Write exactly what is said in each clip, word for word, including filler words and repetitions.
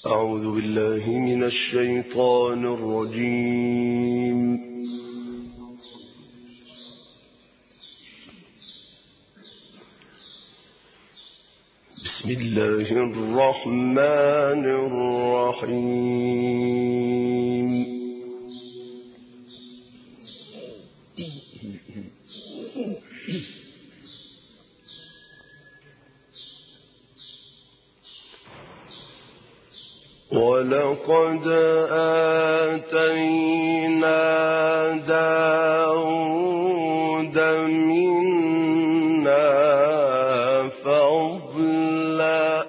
أعوذ بالله من الشيطان الرجيم. بسم الله الرحمن الرحيم. ولقد آتينا داود منا فضلا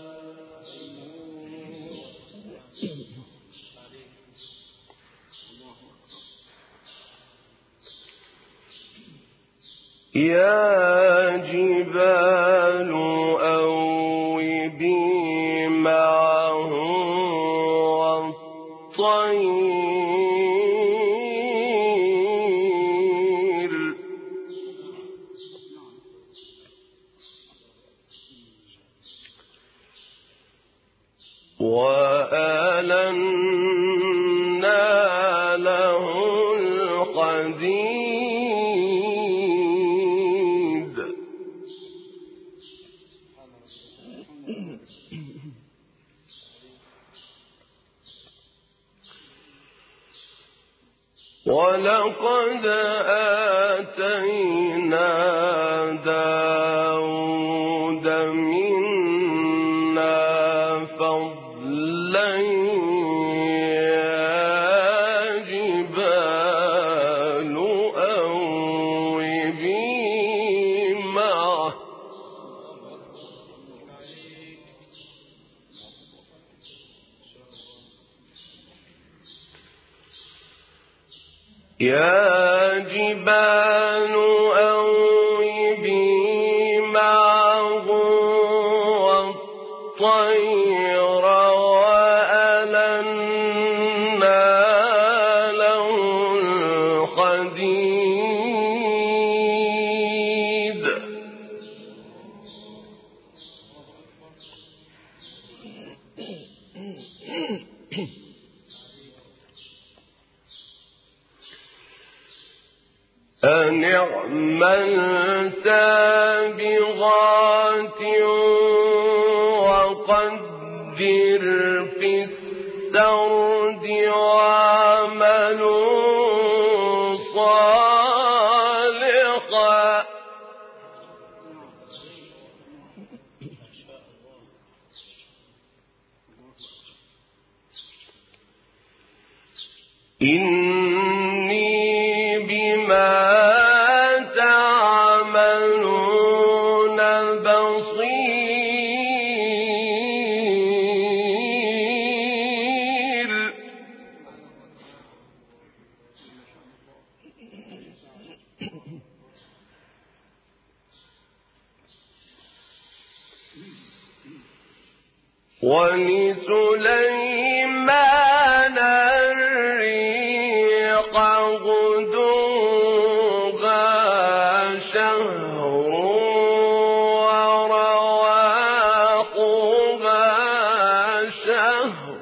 يا جبال أوبي معه والطير وألنا له الحديد ولقد آتينا داود منا فضلا يا جبال أوبي معه يا جبال أوبي معه والطير وألنا له الحديد أن اعمل سابغات وقدر في السرد واعملوا صالحا إني بما تعملون بصير ولسليمان الريح غدوها شهر ورواحها شهر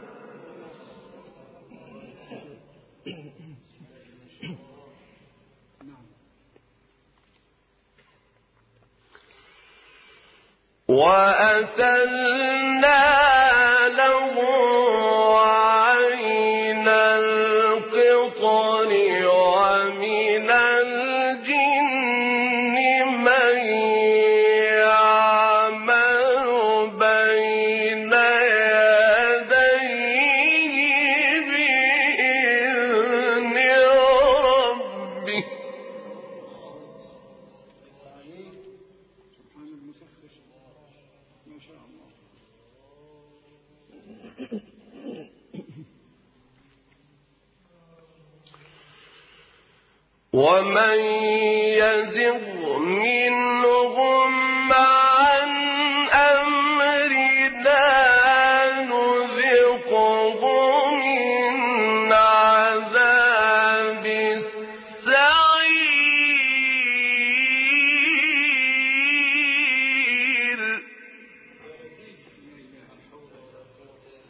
وأسلنا له عين القطر ومن الجن من يعمل بين يديه بإذن ربه ومن يزغ منهم عن أمرنا نذقه من عذاب السعير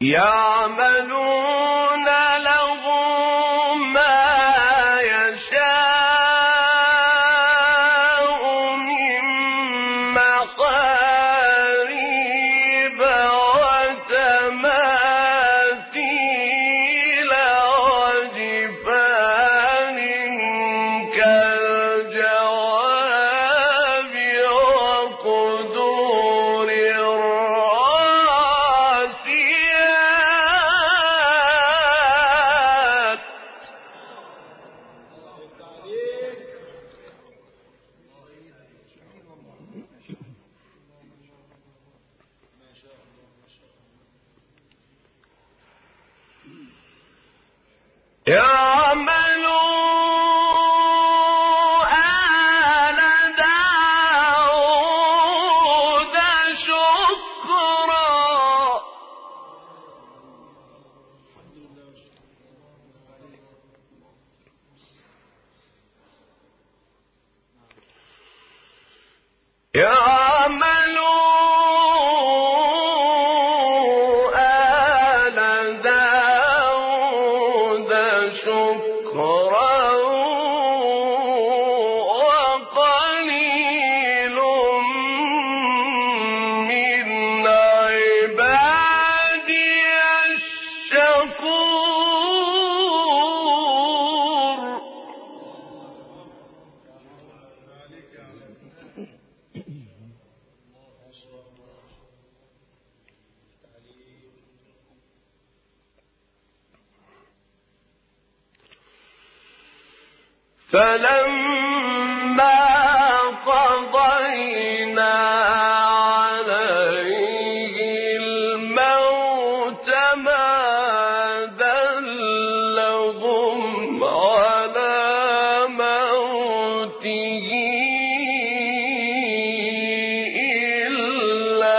يعملون له ما يشاء من محاريب وتماثيل وجفان كالجواب وقدور الراسيات. يعملوا آل داود شكرا يعملوا آل داود شكرا وقليل من عبادي الشكور. فلما قضينا عليه الموت ما دلهم على موته إلا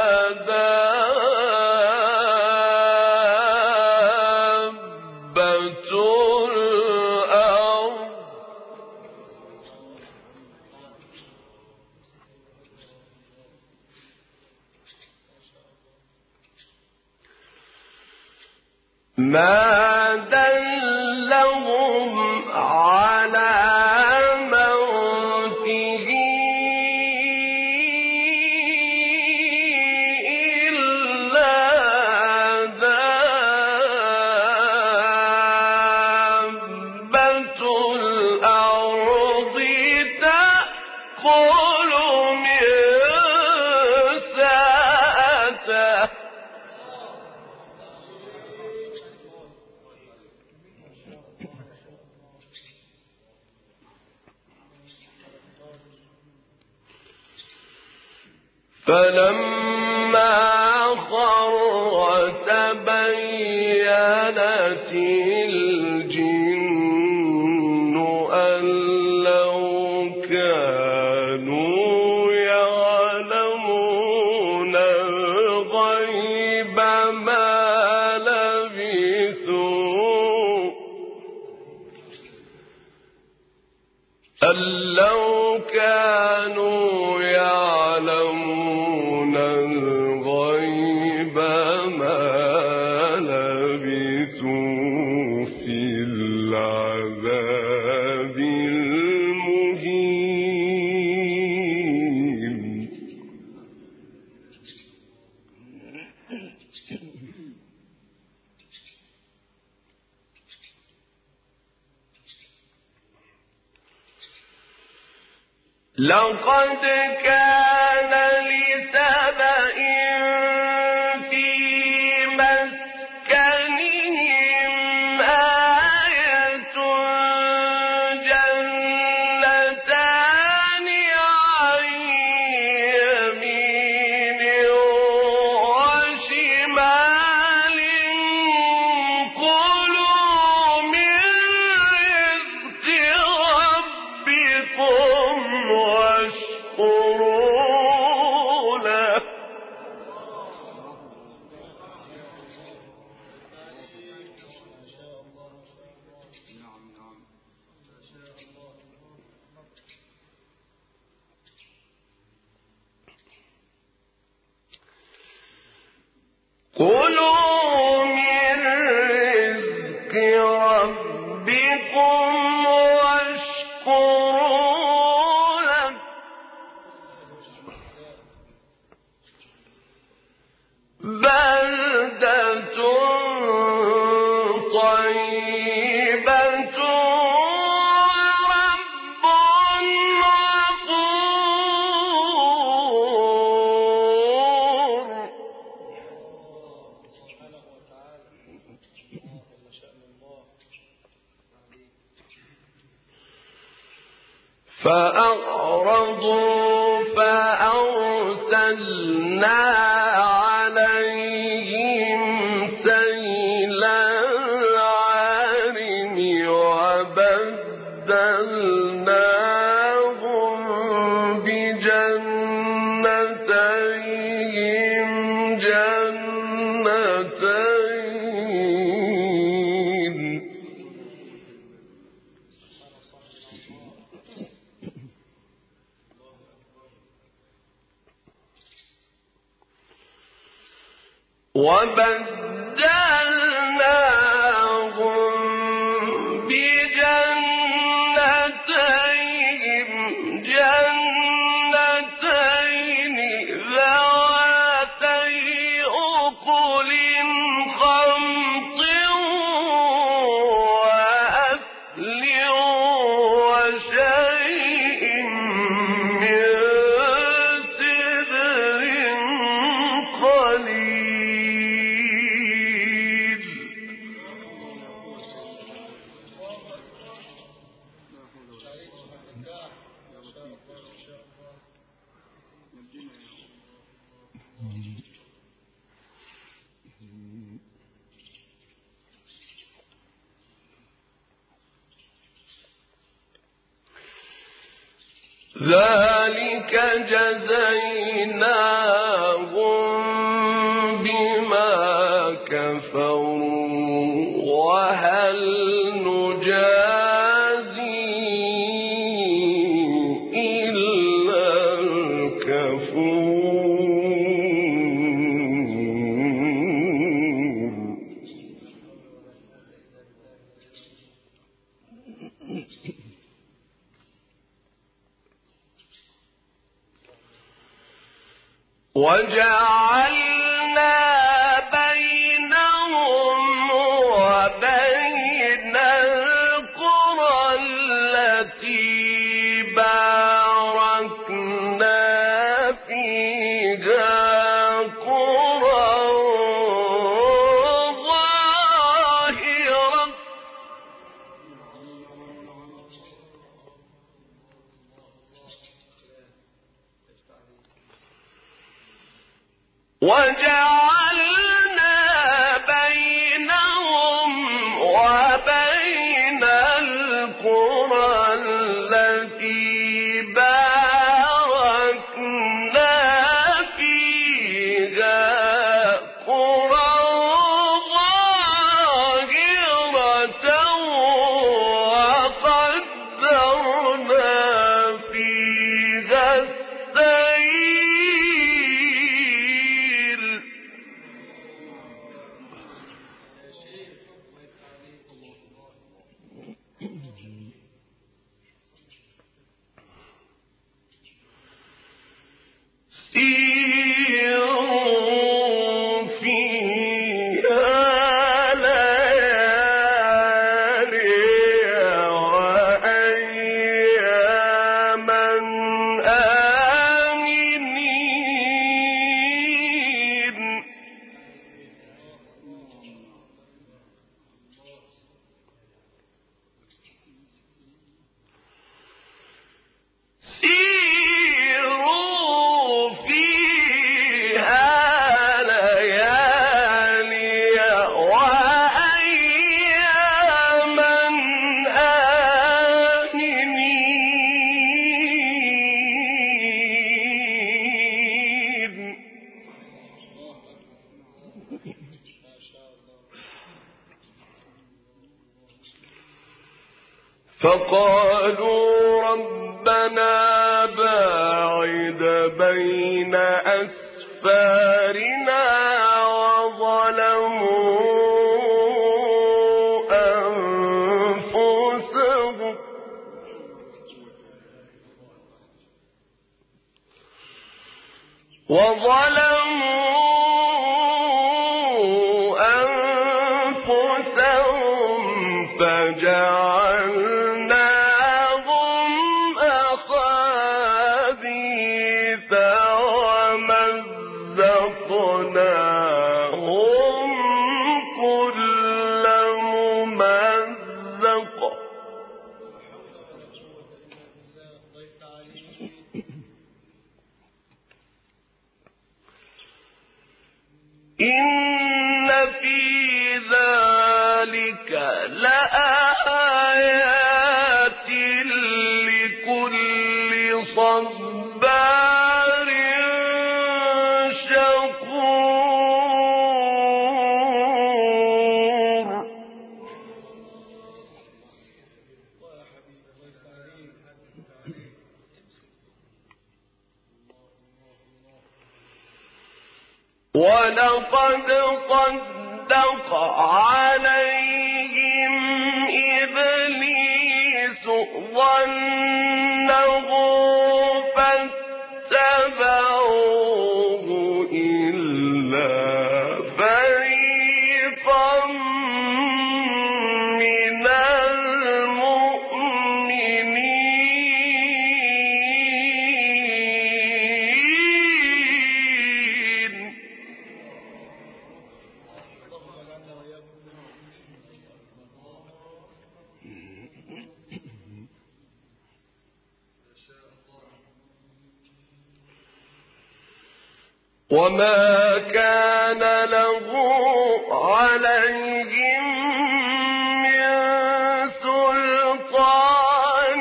دابة الأرض ما دلهم على موته إلا دابة الأرض تأكل من سأته. فلما خر تبينت الجن أن لو كانوا يعلمون الغيب ما لبثوا أن لو كانوا يعلمون الغيب ما لبثوا في العذاب المهين. لقد كان لسبإ في مسكنهم آية جنتان عن يمين وشمال كلوا من رزق ربكم واشكروا فأعرضوا فأرسلنا عليهم سيل العارم وبدلناهم بجنتيهم جنتين وبدلناهم بجنتيهم جنتين ذواتي أكل خمط وأثل وشيء من سدر قليل. ذلك جزيناهم بما كفروا وهل نجازي إلا الكفور. وجعلنا بينهم وبين القرى التي باركنا فيها قرى ظاهرة وجعلنا بينهم وبين القرى التي باركنا فيها قرى ظاهرة وقدرنا فيها السير. سيروا فيها ليالي وأياما آمنين. سيروا فيها ليالي وأياما آمنين. فقالوا ربنا باعد بين أسفارنا وظلموا أنفسهم وظلموا أنفسهم فجعلناهم أخابيث ومزقناهم كل ممزق. صبار شكور. ولقد صدق عليهم إبليس ظنه فاتبعوه إلا فريقا من المؤمنين. وما كان له عليهم من سلطان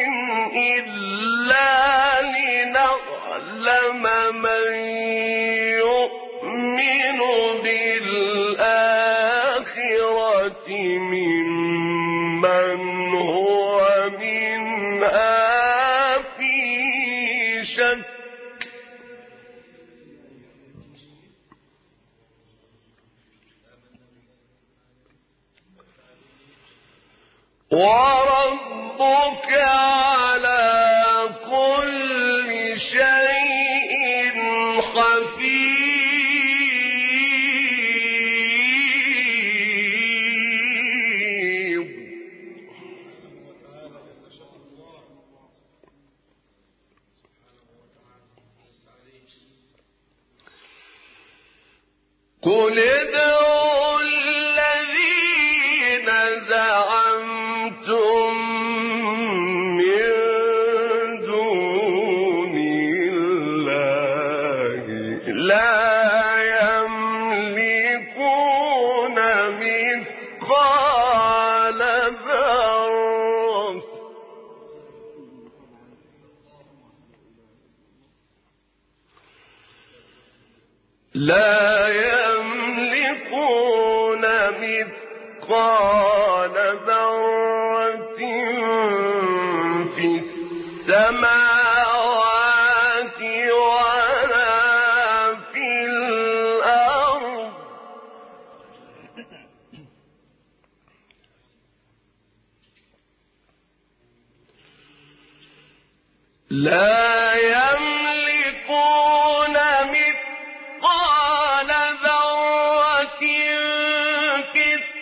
إلا لنعلم من يؤمن بالآخرة ممن هو منها في شك. وربك على كل شيء حفيظ. قل ادعوا الذين زعمتم من دون الله لا يملكون مثقال ذرة لا يملكون مثقال ذرة في السماوات ولا في الأرض. لا يملكون مثقال ذرة في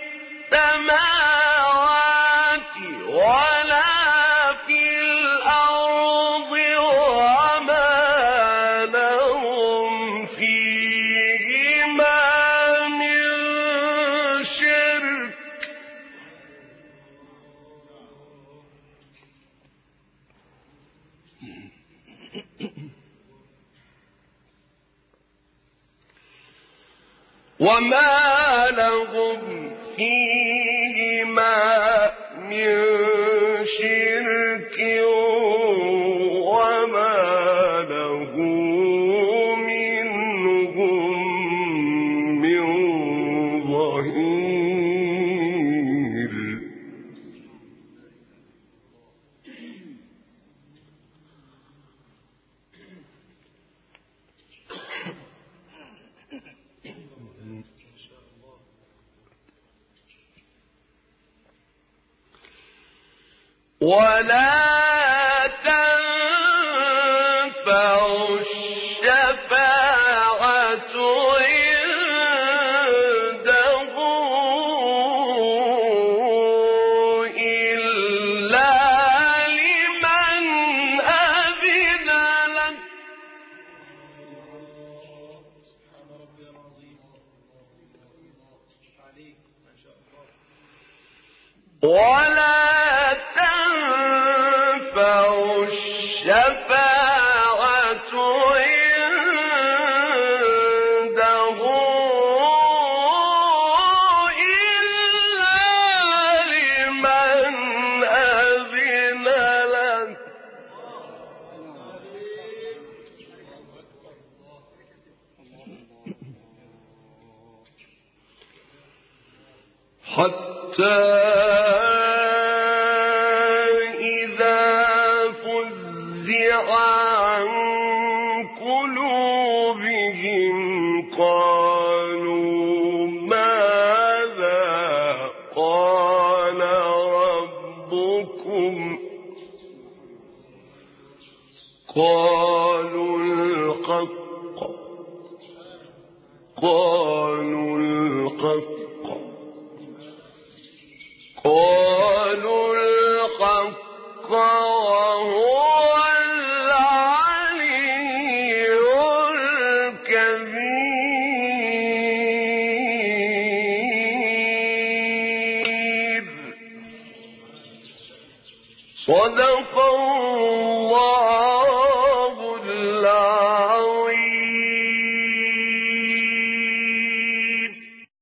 السماوات ولا في الأرض وما لهم فيهما من شرك. وما لهم فيهما من شرك وما له منهم من ظهير. ولا تنفع الشفاعة عنده إلا لمن أذن له. ولا تنفع الشفاعة عنده إلا لمن أذن له إذا فزع عن قلوبهم قالوا ماذا قال ربكم قالوا الحق قالوا الحق قالوا الحق وهو العلي الكبير. صدق الله